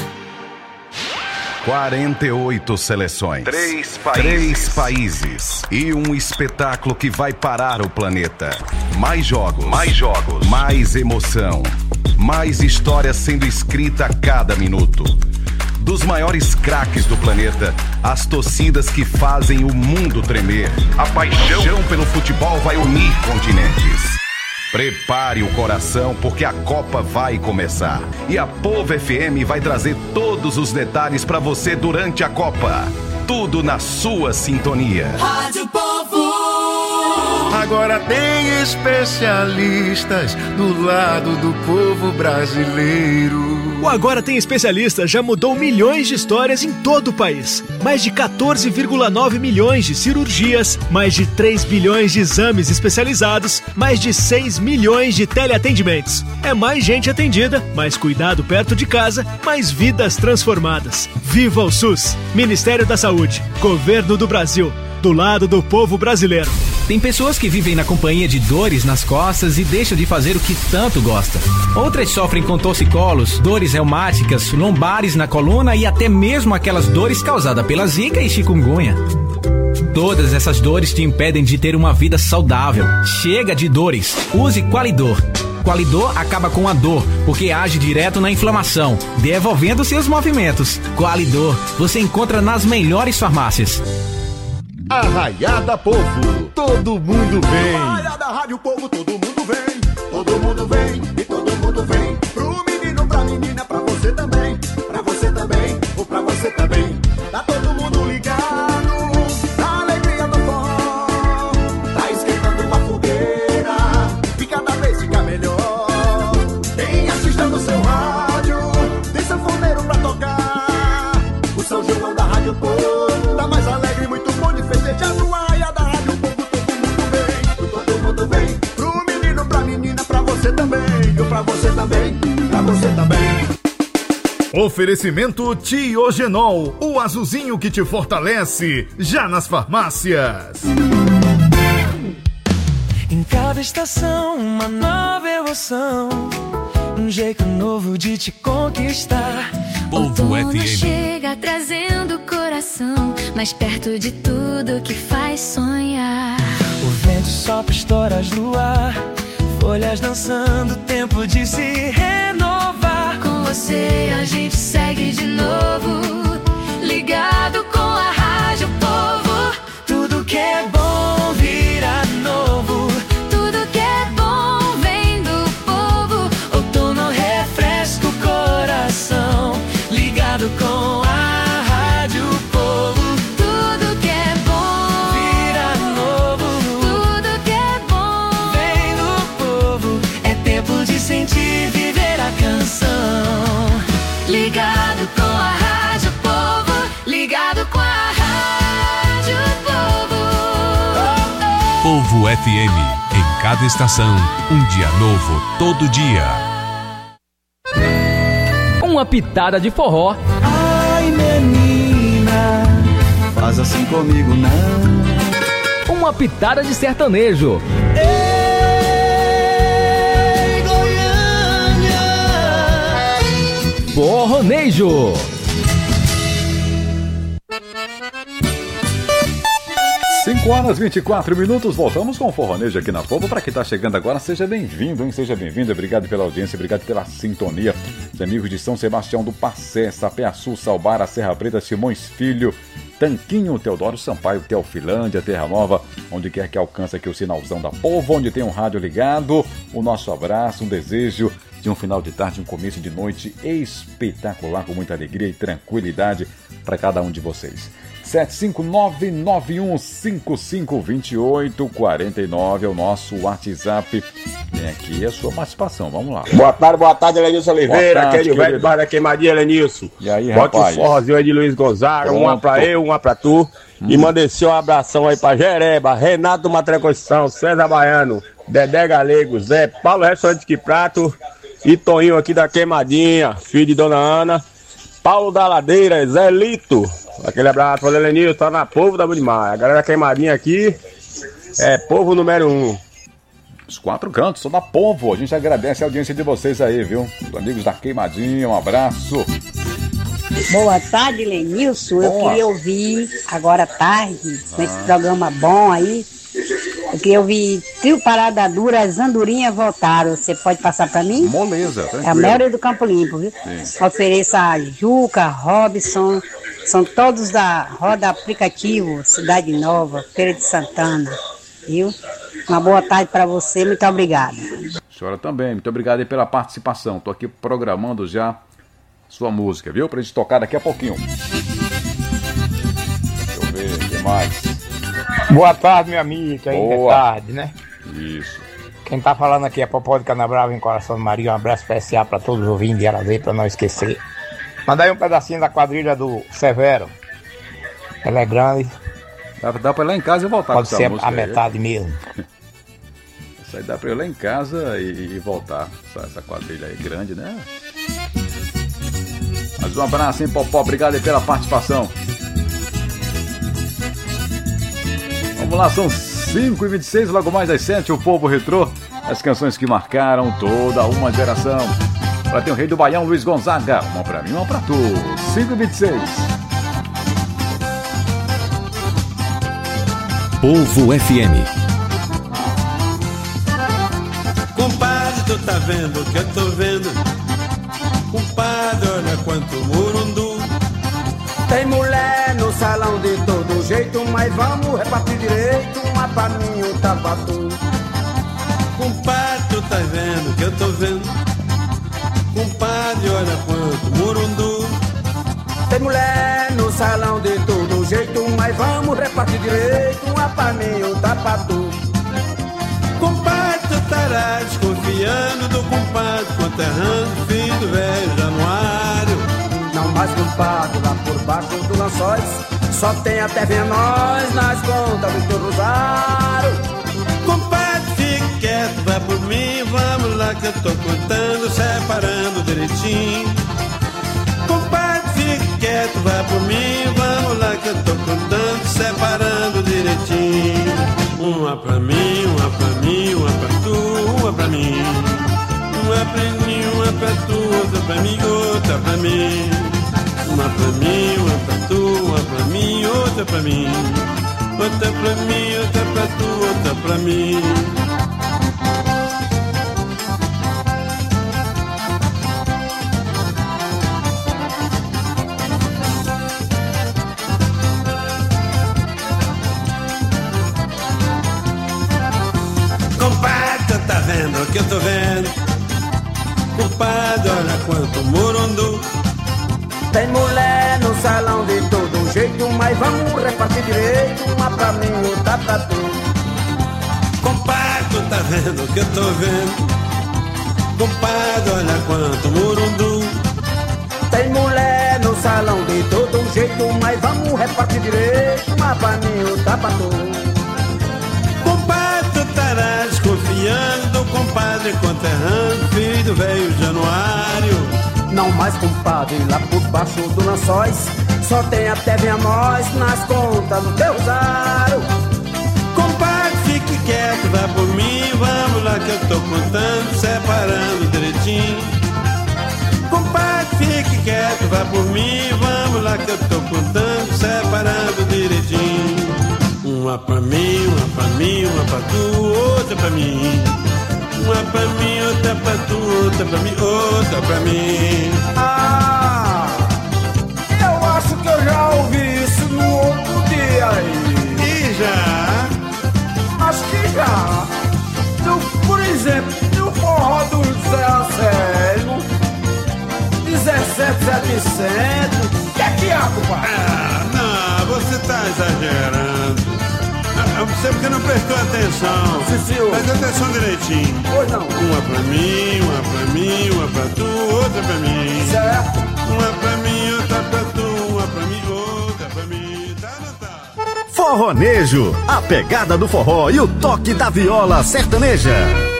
48 seleções, 3 países e um espetáculo que vai parar o planeta. Mais jogos, mais emoção, mais história sendo escrita a cada minuto. Dos maiores craques do planeta, as torcidas que fazem o mundo tremer. A paixão pelo futebol vai unir continentes. Prepare o coração porque a Copa vai começar. E a Povo FM vai trazer todos os detalhes para você durante a Copa. Tudo na sua sintonia. Rádio Povo. Agora tem especialistas do lado do povo brasileiro. O Agora Tem Especialistas já mudou milhões de histórias em todo o país. Mais de 14,9 milhões de cirurgias, mais de 3 bilhões de exames especializados, mais de 6 milhões de teleatendimentos. É mais gente atendida, mais cuidado perto de casa, mais vidas transformadas. Viva o SUS! Ministério da Saúde, Governo do Brasil, do lado do povo brasileiro. Tem pessoas que vivem na companhia de dores nas costas e deixam de fazer o que tanto gosta. Outras sofrem com torcicolos, dores reumáticas, lombares na coluna e até mesmo aquelas dores causadas pela zika e chikungunya. Todas essas dores te impedem de ter uma vida saudável. Chega de dores. Use Qualidor. Qualidor acaba com a dor, porque age direto na inflamação, devolvendo seus movimentos. Qualidor, você encontra nas melhores farmácias. Arraiada Povo, todo mundo vem. Arraiada Rádio Povo, todo mundo vem. Todo mundo vem e todo mundo vem. Pro menino, pra menina, pra você também. Pra você também, ou pra você também. Tá todo mundo ligado na alegria do forró. Tá esquentando uma fogueira e cada vez fica melhor. Tem artista no seu rádio, tem sanfoneiro pra tocar. O São João da Rádio Povo tá mais alegre, muito bom de festejar no Arraiada Rádio Povo. Todo mundo vem, pro menino, pra menina, pra você também. Eu pra você também, pra você também. Oferecimento Tiogenol, o azulzinho que te fortalece, já nas farmácias. Em cada estação, uma nova emoção, um jeito novo de te conquistar. Outono chega trazendo o coração mais perto de tudo que faz sonhar. O vento sopra estoras no ar, folhas dançando, tempo de se renovar. Com você a gente segue de novo, ligado com a Rádio Povo. Tudo que é bom vira novo, tudo que é bom vem do povo. outono refresca o coração, ligado com a Rádio Povo. Tudo que é bom vira novo, tudo que é bom vem do povo. É tempo de sentir, viver a canção. Ligado com a Rádio Povo, ligado com a FM. Em cada estação, um dia novo todo dia. Uma pitada de forró. Ai, menina, faz assim comigo não. Uma pitada de sertanejo. Ei, Goiânia. Forronejo. Cinco horas 24 minutos, voltamos com o Forronejo aqui na Povo. Para quem está chegando agora, seja bem-vindo, hein? Seja bem-vindo, obrigado pela audiência, obrigado pela sintonia. Os amigos de São Sebastião do Passé, Sapé-Açu, Salbara, Serra Preta, Simões Filho, Tanquinho, Teodoro Sampaio, Teofilândia, Terra Nova, onde quer que alcance aqui o sinalzão da Povo, onde tem um rádio ligado. O nosso abraço, um desejo de um final de tarde, um começo de noite espetacular, com muita alegria e tranquilidade para cada um de vocês. 759-9155-2849 é o nosso WhatsApp. Tem aqui a sua participação, vamos lá. Boa tarde, Elenilson Oliveira, aquele velho bar da queimadinha, Elenilson. E aí, bota rapaz? Bota o forrozinho aí de Luiz Gonzaga, Pronto. uma pra eu, uma pra tu. E manda esse um abração aí pra Jereba, Renato Matrecoção, César Baiano, Dedé Galego, Zé Paulo Restaurante Que Prato e Toninho aqui da Queimadinha, filho de Dona Ana, Paulo da Ladeira, Zé Lito. Aquele abraço, valeu, Lenilson, tá na Povo da Budimar. A galera queimadinha aqui é Povo número 1. Os quatro cantos, só da Povo. A gente agradece a audiência de vocês aí, viu? Os amigos da Queimadinha, um abraço. Boa tarde, Lenilson. Eu queria ouvir agora à tarde, nesse programa bom aí. Eu queria ouvir Trio Parada Dura, as andorinhas voltaram. Você pode passar pra mim? Moleza, tranquilo. É a maioria do Campo Limpo, viu? Sim. Ofereça a Juca, Robson, são todos da Roda Aplicativo, Cidade Nova, Feira de Santana, viu? Uma boa tarde pra você, muito obrigada. Senhora também, muito obrigado aí pela participação. Tô aqui programando já sua música, viu? Pra gente tocar daqui a pouquinho. Deixa eu ver, o que mais? Boa tarde, meu amigo, ainda é tarde, né? Isso. Quem tá falando aqui é Popó de Canabrava, em Coração do Maria. Um abraço especial pra todos os ouvintes de Arazei, pra não esquecer. Manda aí um pedacinho da quadrilha do Severo. Ela é grande. Dá pra ir lá em casa e voltar Pode com essa ser música a metade mesmo. Isso aí dá pra ir lá em casa e voltar. Essa quadrilha aí grande, né? Mas um abraço, hein, Popó? Obrigado aí pela participação. Vamos lá, são 5h26, logo mais às 7, o Povo Retrô. As canções que marcaram toda uma geração. Pra ter o Rei do Baião, Luiz Gonzaga. Uma pra mim, uma pra tu. 5h26. Povo FM. Compadre, tu tá vendo o que eu tô vendo? Compadre, olha quanto murundu. Tem mulher no salão de todo jeito, mas vamos repartir direito, uma pra mim, outra pra tu. Compadre, tu tá vendo o que eu tô vendo? Compadre, olha quanto murundu. Tem mulher no salão de todo jeito, mas vamos repartir direito, uma pra mim, outra pra tu. Compadre, tu estará desconfiando do compadre, conterrando filho do velho Januário. Não mais culpado lá por baixo do lençóis, só tem até nós nas contas do teu rosário. Compadre, fique quieto, vai por mim, vamos lá que eu tô contando, separando direitinho. Compadre, fique quieto, vai por mim, vamos lá que eu tô contando, separando direitinho. Uma pra mim, uma pra mim, uma pra tu, uma pra mim. Uma pra mim, uma pra tu, outra pra mim, outra pra mim. Uma pra mim, uma pra tu, uma pra mim, outra pra mim. Outra pra mim, outra pra tu, outra pra mim. Compadre, tu tá vendo o que eu tô vendo? Compadre, olha quanto murundu. Tem mulher no salão de todo jeito, mas vamos repartir direito, uma pra mim, outra pra tu. Compadre, tu tá vendo o que eu tô vendo? Compadre, olha quanto murundu. Tem mulher no salão de todo jeito, mas vamos repartir direito, uma pra mim, outra pra tu. Compadre, tu compadre, conterrâneo, filho do velho Januário. Não mais, compadre, lá por baixo do lençóis só tem até vem a nós nas contas do teu rosário. Compadre, fique quieto, vai por mim, vamos lá que eu tô contando, separando direitinho. Compadre, fique quieto, vai por mim, vamos lá que eu tô contando, separando direitinho. Uma pra mim, uma pra mim, uma pra tu, outra pra mim. Uma pra mim, outra pra tu, outra pra mim, outra pra mim. Ah, eu acho que eu já ouvi isso no outro dia aí. E já? Acho que já. Por exemplo, no forró do Zé Anselmo, 17,700. O que é que há, compadre? Ah, não, você tá exagerando. Você porque não prestou atenção. Sim, senhor. Presta atenção direitinho. Pois não. Uma pra mim, uma pra mim, uma pra tu, outra pra mim. Certo. Uma pra mim, outra pra tu, uma pra mim, outra pra mim. Tá, não tá? Forronejo, a pegada do forró e o toque da viola sertaneja.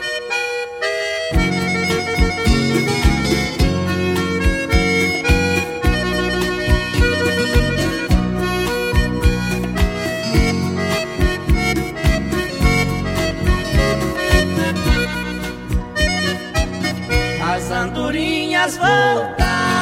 As andorinhas voltaram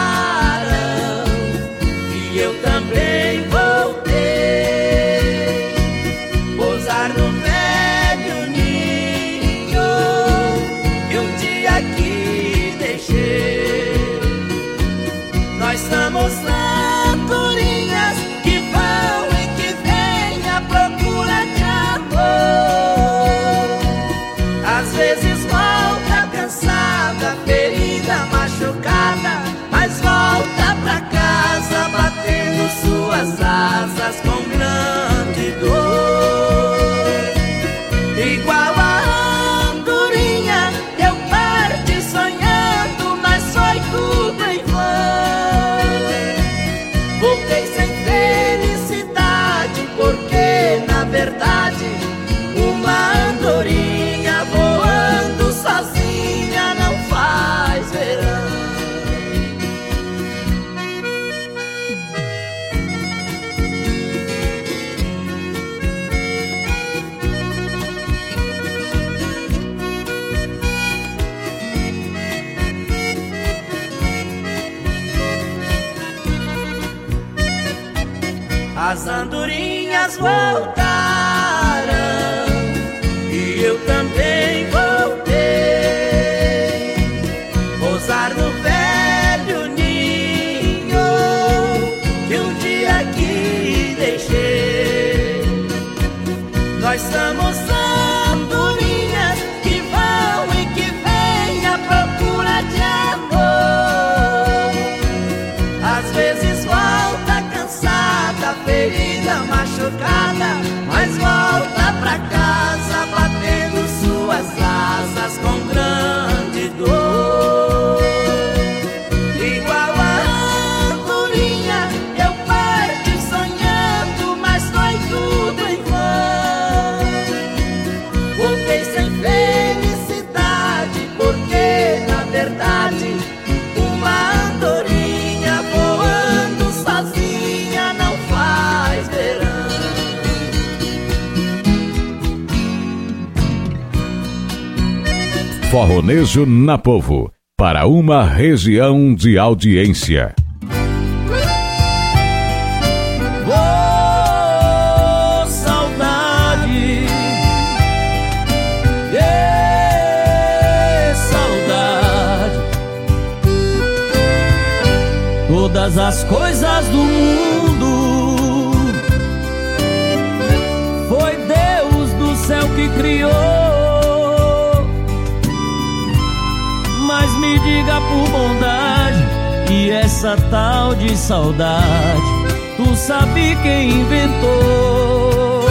e eu também voltei. Pousar no velho ninho que um dia aqui deixei. Nós somos andorinhas que vão e que vêm à procura de amor. Às vezes volta cansada, ferida, machucada, mas volta pra casa batendo suas asas com grande dor. Igual a andorinha, eu parti sonhando, mas foi tudo em vão. Voltei sem felicidade, porque na verdade uma andorinha voando sozinha não faz verão. As andorinhas voltaram e eu também voltei. Pousar no velho ninho que um dia aqui deixei. Nós somos andorinhas que vão e que vêm à procura de amor. Às vezes volta cansada, ferida, machucada, mas volta pra casa batendo suas asas com grande dor. Igual a andorinha, eu parti sonhando, mas foi tudo em vão. Voltei sem felicidade, porque na verdade uma andorinha voando sozinha não faz verão. Forronejo na Povo, para uma região de audiência. Oh, saudade, saudade. Todas as coisas do mundo foi Deus do céu que criou. Mas me diga por bondade, e essa tal de saudade, tu sabe quem inventou?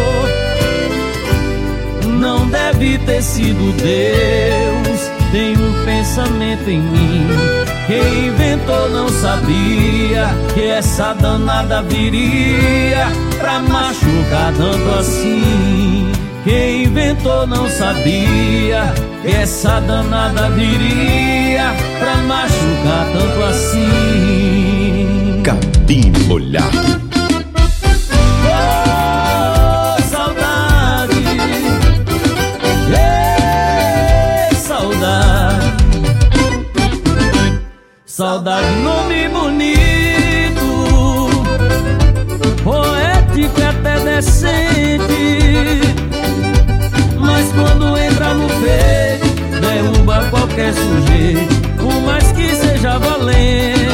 Não deve ter sido Deus, tem um pensamento em mim. Quem inventou não sabia que essa danada viria pra machucar tanto assim. Quem inventou não sabia que essa danada viria pra machucar tanto assim. Cabine Molhado. Oh, saudade, saudade. Saudade, nome bonito, poético e até decente, mas quando entra no peito, derruba qualquer sujeito, por mais que seja valente.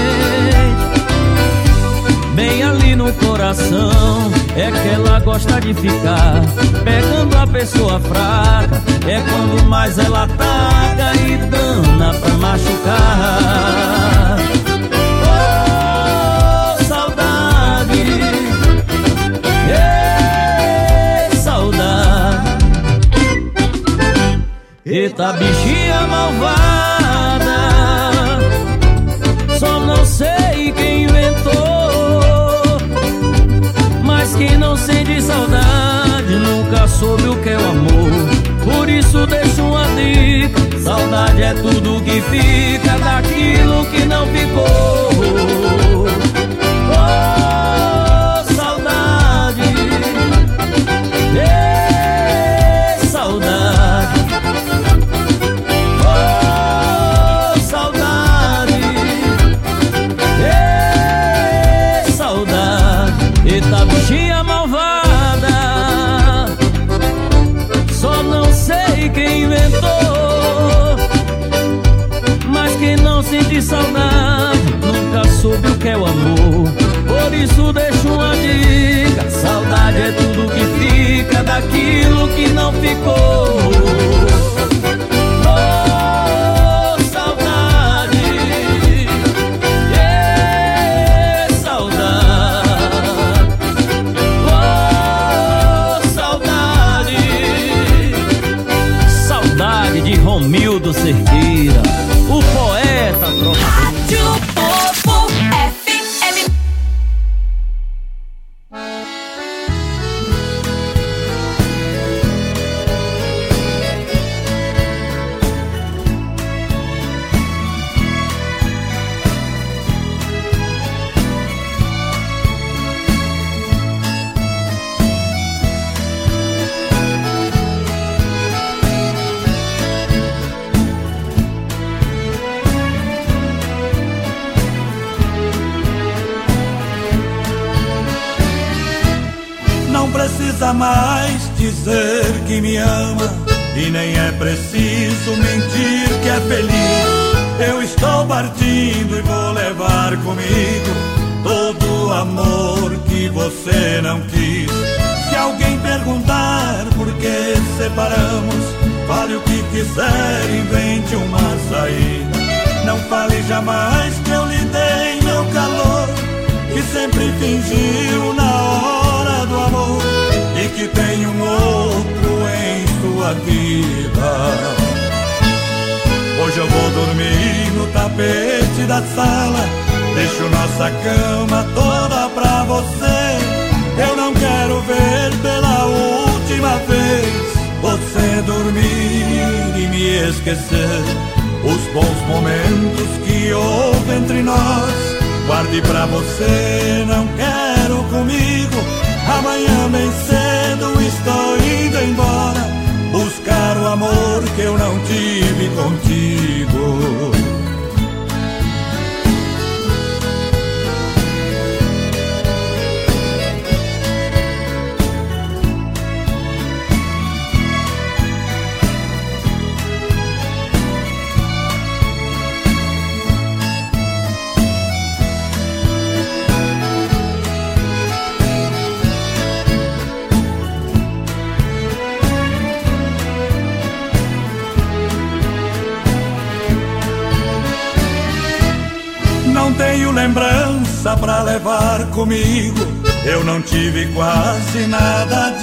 Bem ali no coração é que ela gosta de ficar, pegando a pessoa fraca, é quando mais ela ataca e dana pra machucar. Oh, saudade, saudade. Eita bichinha malvada, só não sei quem inventou, mas quem não sente saudade nunca soube o que é o amor. Por isso deixo uma dica: saudade é tudo que fica daquilo que não ficou. Oh, saudade, saudade. Oh, saudade, saudade. Eita bichinha malvada, só não sei quem inventou, mas quem não sente saudade nunca soube o que é o amor. Por isso deixo uma dica: saudade é tudo que fica daquilo que não ficou. Oh, saudade, saudade. Oh, saudade, saudade de Romildo Cerqueira, o poeta trovador. Povo FM. Não precisa mais dizer que me ama, e nem é preciso mentir que é feliz. Eu estou partindo e vou levar comigo todo o amor que você não quis. Se alguém perguntar por que separamos, fale o que quiser, invente uma saída. Não fale jamais que eu lhe dei meu calor, que sempre fingiu na hora do amor, e que tem um outro em sua vida. Hoje eu vou dormir no tapete da sala, deixo nossa cama toda pra você. Eu não quero ver pela última vez você dormir e me esquecer. Os bons momentos que houve entre nós, guarde pra você, não quero comigo. Amanhã bem cedo estou indo embora, buscar o amor que eu não tive contigo. Não tenho lembrança pra levar comigo, eu não tive quase nada